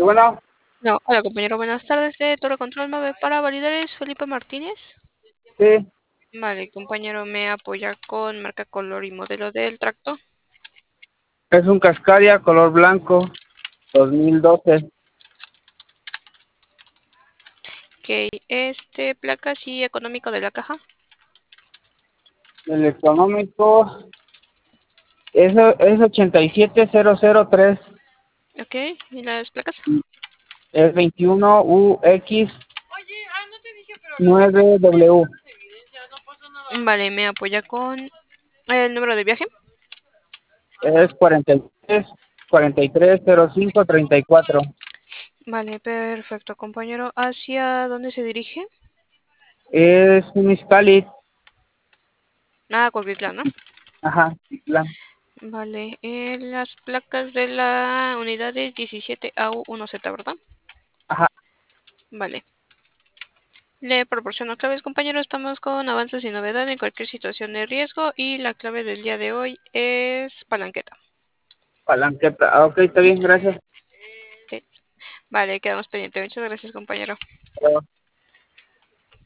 Y bueno, No, hola compañero, buenas tardes. De Toro Control Mave para validar es Felipe Martínez. sí, Vale, compañero, me apoya con marca, color y modelo del tracto. es un Cascadia color blanco 2012. Que placa sí económico de la caja. El económico es 87003. Ok, ¿y las placas? Es 21UX9W. Vale, me apoya con el número de viaje. Es 430534. Vale, perfecto, compañero. ¿Hacia dónde se dirige? Es un Scalit. Nada, Coquitlán, ¿no? Ajá, plan. Vale, las placas de la unidad es 17AU1Z, ¿verdad? Ajá, Vale. Le proporciono claves, compañero. Estamos con avances y novedad en cualquier situación de riesgo y la clave del día de hoy es palanqueta. palanqueta. Ah, ok, está bien, gracias. Ok. Vale, quedamos pendientes. Muchas gracias, compañero.